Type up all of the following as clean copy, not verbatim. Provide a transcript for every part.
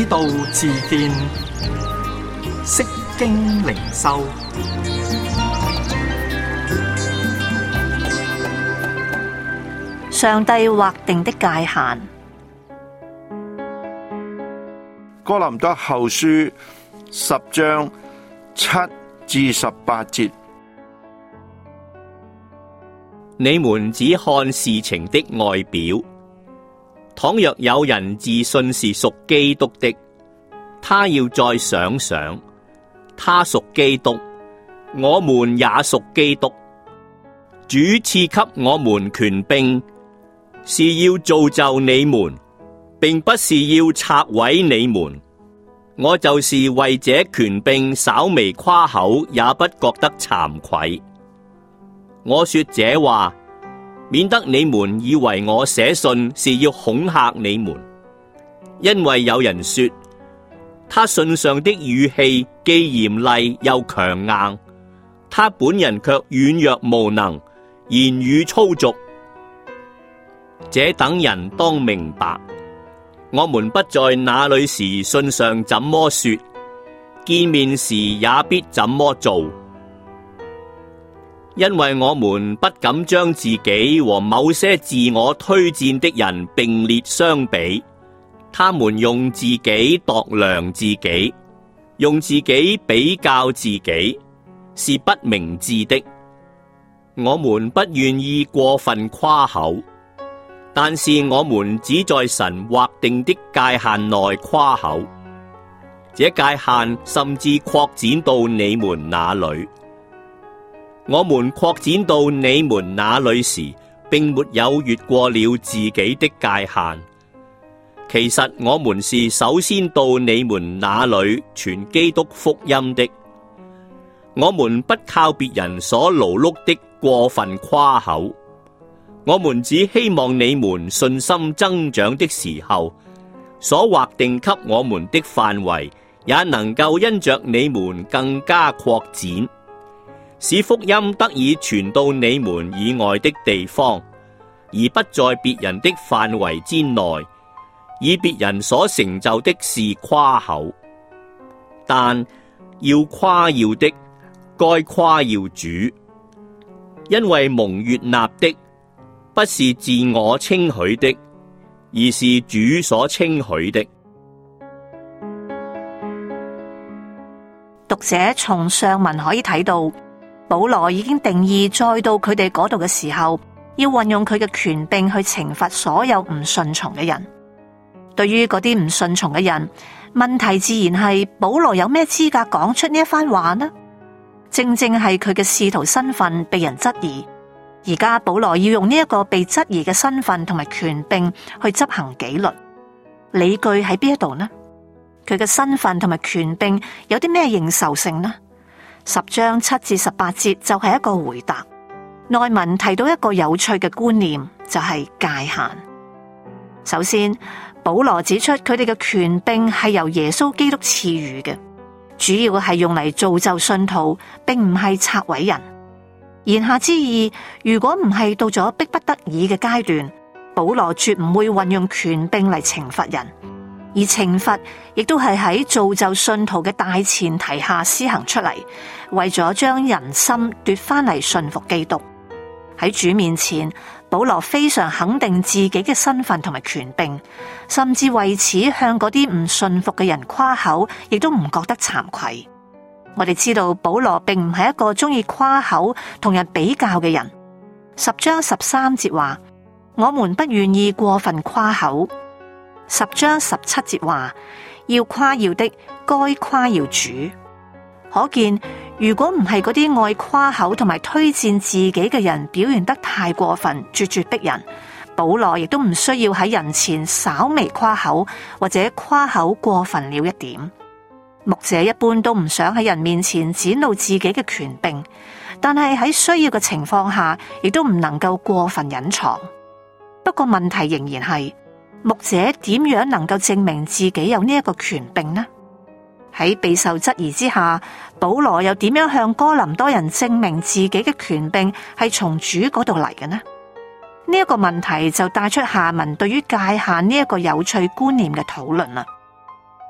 道自見，釋經靈修。 上帝劃定的界限。 哥林多後書10章7至18節。 你們只看事情的外表，倘若有人自信是屬基督的，他要再想想，他屬基督，我們也屬基督。主賜給我們權柄，是要造就你們，並不是要拆毀你們。我就是為這權柄稍微誇口，也不覺得慚愧。我說這話，免得你們以為我寫信是要恐嚇你們，因為有人說，他信上的語氣既嚴厲又強硬，他本人卻軟弱無能，言語粗俗。這等人當明白，我們不在那裏時信上怎麼說，見面時也必怎麼做。因為我們不敢將自己和某些自我推薦的人並列相比，他們用自己度量自己，用自己比較自己，是不明智的。我們不願意過分誇口，但是我們只在神劃定的界限內誇口，這界限甚至擴展到你們那裏。我們擴展到你們那裏時，並沒有越過了自己的界限。其實我們是首先到你們那裏傳基督福音的。我們不靠別人所勞碌的過分誇口，我們只希望你們信心增長的時候，所劃定給我們的範圍，也能夠因着你們更加擴展，使福音得以傳到你們以外的地方，而不在別人的範圍之內，以別人所成就的事誇口。但要誇耀的，該誇耀主，因為蒙悅納的，不是自我稱許的，而是主所稱許的。 讀者從上文可以睇到，保羅已經定義，再到佢哋嗰度嘅時候，要運用佢嘅權柄去懲罰所有唔順從嘅人。對於嗰啲唔順從嘅人，問題自然係保羅有咩資格講出呢一番話呢？正正係佢嘅使徒身份被人質疑，而家保羅要用呢一個被質疑嘅身份同埋權柄去執行紀律，理據喺邊一度呢？佢嘅身份同埋權柄有啲咩認受性呢？10章7至18節就係一個回答。內文提到一個有趣嘅觀念，就係界限。首先，保羅指出佢哋嘅權柄係由耶穌基督賜予嘅，主要係用嚟造就信徒，並唔係拆毀人。言下之意，如果唔係到咗迫不得已嘅階段，保羅絕唔會運用權柄嚟懲罰人，而懲罰亦都係喺造就信徒嘅大前提下施行出嚟，為咗將人心奪翻嚟信服基督。喺主面前，保羅非常肯定自己嘅身份同埋權柄，甚至為此向嗰啲唔信服嘅人誇口，亦都唔覺得慚愧。我哋知道保羅並唔係一個中意誇口同人比較嘅人。10章13節話，我們不願意過分誇口。10章17節話，要誇耀的，該誇耀主。可見，如果唔係嗰啲愛誇口同埋推薦自己嘅人表現得太過分，咄咄逼人，保羅亦都唔需要喺人前稍微誇口，或者誇口過分了一點。牧者一般都唔想喺人面前展露自己嘅權柄，但係喺需要嘅情況下，亦都唔能夠過分隱藏。不過問題仍然係，牧者點樣能夠證明自己有呢一個權柄呢？喺備受質疑之下，保羅又點樣向哥林多人證明自己嘅權柄係從主嗰度嚟嘅呢？呢一個問題就帶出下文對於界限呢一個有趣觀念嘅討論啦。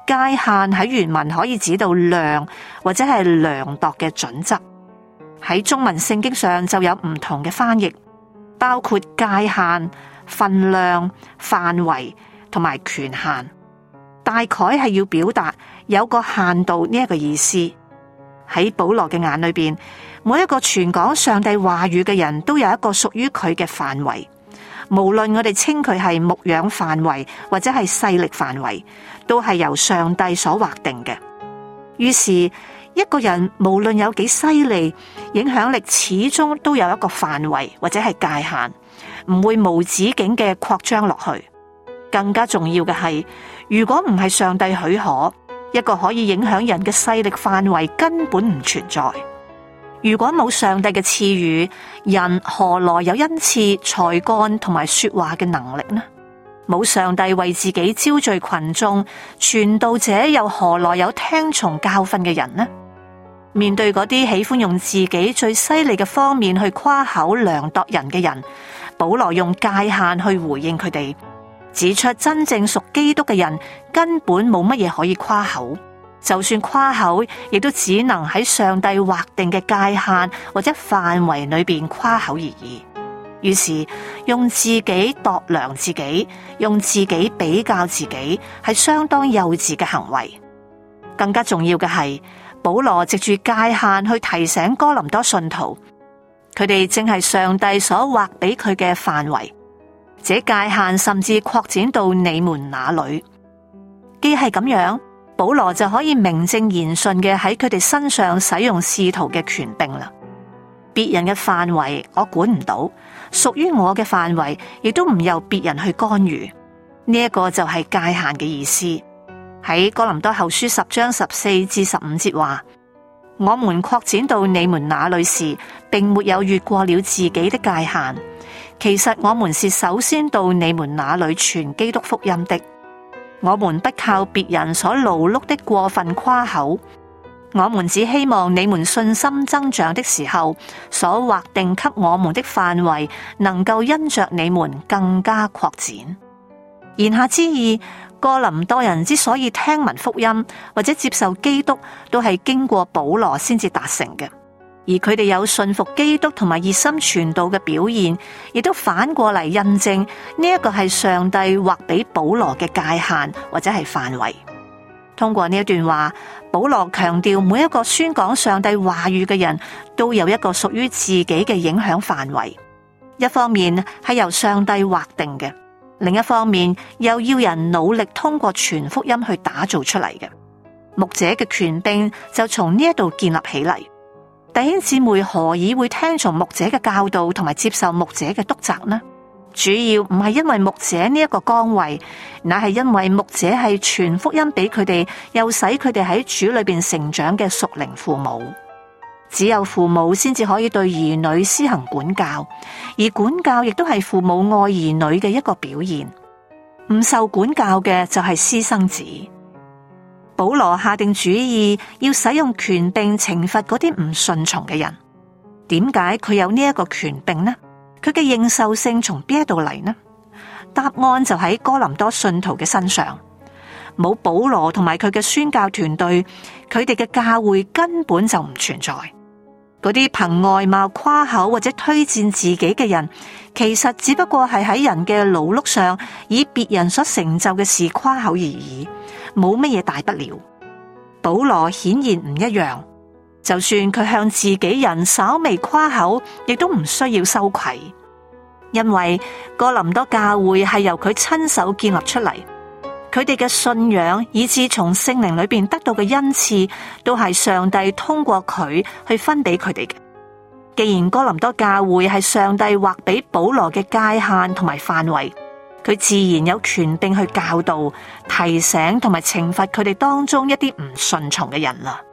界限喺原文可以指到量或者係量度嘅準則。喺中文聖經上就有唔同嘅翻譯，包括界限、分量、範圍同埋權限，大概係要表達有個限度呢一個意思。喺保羅嘅眼裏邊，每一個傳講上帝話語嘅人都有一個屬於佢嘅範圍，無論我哋稱佢係牧養範圍或者係勢力範圍，都係由上帝所劃定嘅。於是一個人無論有幾犀利，影響力始終都有一個範圍或者係界限，唔會無止境嘅擴張落去。更加重要嘅係，如果唔係上帝許可，一個可以影響人嘅勢力範圍根本唔存在。如果冇上帝嘅賜予，人何來有恩賜、才幹同埋說話嘅能力呢？冇上帝為自己招聚群眾，傳道者又何來有聽從教訓嘅人呢？面對嗰啲喜歡用自己最犀利嘅方面去誇口量度人嘅人，保羅用界限去回應佢哋，指出真正屬基督嘅人根本冇乜嘢可以誇口，就算誇口，亦都只能喺上帝劃定嘅界限或者範圍裏邊誇口而已。於是用自己度量自己，用自己比較自己，係相當幼稚嘅行為。更加重要嘅係，保羅藉住界限去提醒哥林多信徒，佢哋正係上帝所劃俾佢嘅範圍。這界限甚至擴展到你們那裏。既係咁樣，保羅就可以名正言順嘅喺佢哋身上使用使徒嘅權柄啦。別人嘅範圍我管唔到，屬於我嘅範圍亦都唔由別人去干預。呢一個就係界限嘅意思。喺哥林多後書10章14至15節話：我們擴展到你們那裏時，並沒有越過了自己的界限。其實我們是首先到你們那裏傳基督福音的。我們不靠別人所勞碌的過分誇口，我們只希望你們信心增長的時候，所劃定給我們的範圍，能夠因着你們更加擴展。言下之意，哥林多人之所以聽聞福音或者接受基督，都係經過保羅先至達成嘅。而佢哋有信服基督同埋熱心傳道嘅表現，亦都反過嚟印證呢一個係上帝劃俾保羅嘅界限或者係範圍。通過呢一段話，保羅強調每一個宣講上帝話語嘅人都有一個屬於自己嘅影響範圍。一方面係由上帝劃定嘅，另一方面又要人努力通過傳福音去打造出嚟嘅。牧者嘅權柄就從呢一度建立起嚟。弟兄姊妹何以會聽從牧者嘅教導同埋接受牧者嘅督責呢？主要唔係因為牧者呢一個崗位，乃係因為牧者係傳福音俾佢哋，又使佢哋喺主裏邊成長嘅屬靈父母。只有父母先至可以對兒女施行管教，而管教亦都係父母愛兒女嘅一個表現。唔受管教嘅就係私生子。保羅下定主意要使用權柄懲罰嗰啲唔順從嘅人。點解佢有呢一個權柄呢？佢嘅認受性從邊一度嚟呢？答案就喺哥林多信徒嘅身上。冇保羅同埋佢嘅宣教團隊，佢哋嘅教會根本就唔存在。嗰啲憑外貌誇口或者推薦自己嘅人，其實只不過係喺人嘅勞碌上以別人所成就嘅事誇口而已，冇乜嘢大不了。保羅顯然唔一樣，就算佢向自己人稍微誇口，亦都唔需要羞愧，因為哥林多教會係由佢親手建立出嚟。佢哋嘅信仰以至從聖靈裏邊得到嘅恩賜，都係上帝通過佢去分俾佢哋嘅。既然哥林多教會係上帝劃俾保羅嘅界限同埋範圍，佢自然有權柄去教導、提醒同埋懲罰佢哋當中一啲唔順從嘅人啦。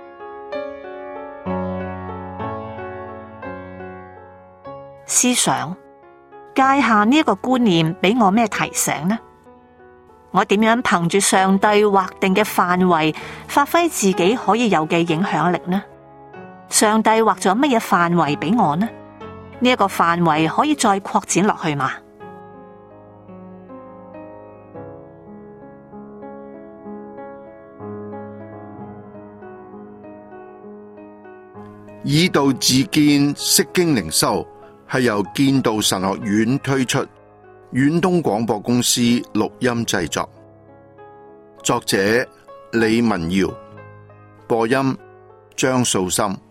思想界限呢一個觀念俾我咩提醒呢？我點樣憑住上帝劃定嘅範圍，發揮自己可以有嘅影響力呢？上帝劃咗乜嘢範圍俾我呢？呢一個範圍可以再擴展落去嗎？ 以道自見釋經靈修係由建道神學院推出，遠東廣播公司錄音製作。作者李文堯，播音張素心。